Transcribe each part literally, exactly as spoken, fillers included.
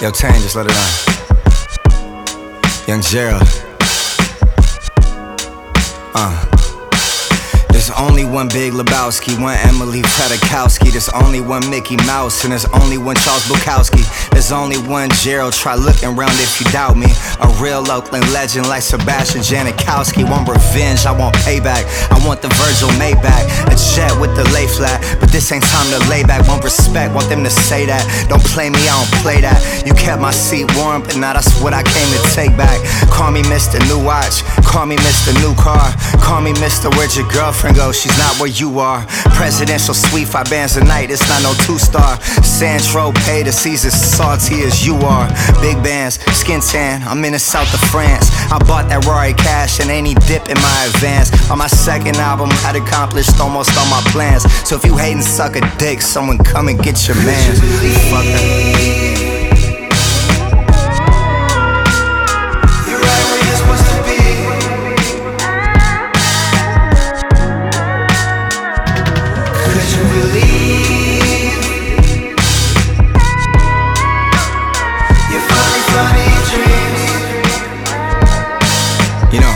Yo, Tane, just let it on. Young Gerald. Uh. There's only one Big Lebowski, one Emily Petrakowski. There's only one Mickey Mouse, and there's only one Charles Bukowski. There's only one Gerald, try looking around if you doubt me. A real Oakland legend like Sebastian Janikowski. Want revenge, I want payback, I want the Virgil Maybach. A jet with the lay flat, but this ain't time to lay back. Want respect, want them to say that. Don't play me, I don't play that. You kept my seat warm, but now that's what I came to take back. Call me Mister New Watch, call me Mister New Car. Call me Mister Where'd your girlfriend go? She's not where you are. Presidential suite, five bands a night, it's not no two-star. Sandro pay the Caesars, salty as you are. Big bands, skin tan, I'm in the south of France. I bought that Rory Cash and ain't he dip in my advance. On my second album, I'd accomplished almost all my plans. So if you hatin', suck a dick, someone come and get your man. Fuck that. You know,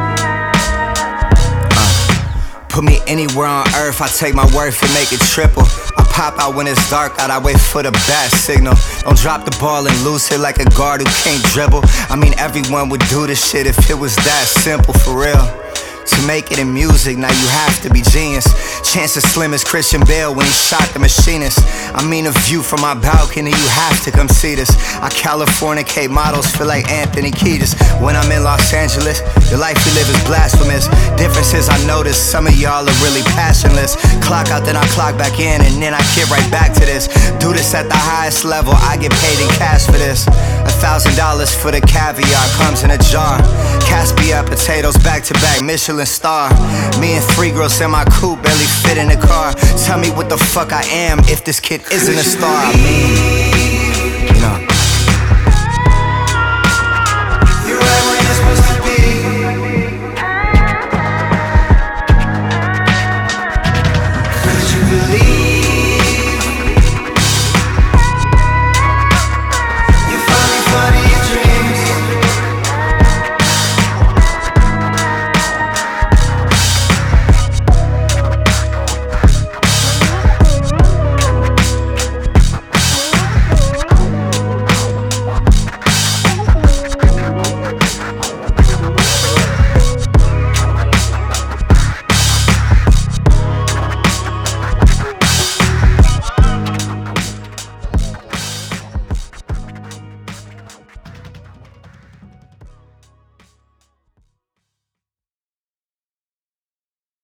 uh, put me anywhere on earth, I take my worth and make it triple. I pop out when it's dark out, I wait for the bat signal. Don't drop the ball and lose it like a guard who can't dribble. I mean, everyone would do this shit if it was that simple, for real. To make it in music, now you have to be genius. Chances slim as Christian Bale when he shot the machinist. I mean, a view from my balcony, you have to come see this. I Californicate models, feel like Anthony Kiedis. When I'm in Los Angeles, the life we live is blasphemous. Difference is I notice some of y'all are really passionless. Clock out, then I clock back in, and then I get right back to this. Do this at the highest level, I get paid in cash for this. A thousand dollars for the caviar, comes in a jar. Caspia potatoes back to back, Michelin star. Me and three girls in my coupe barely fit in the car. Tell me what the fuck I am if this kid isn't a star. I mean, you know. You're right where you're supposed to be. Could you believe?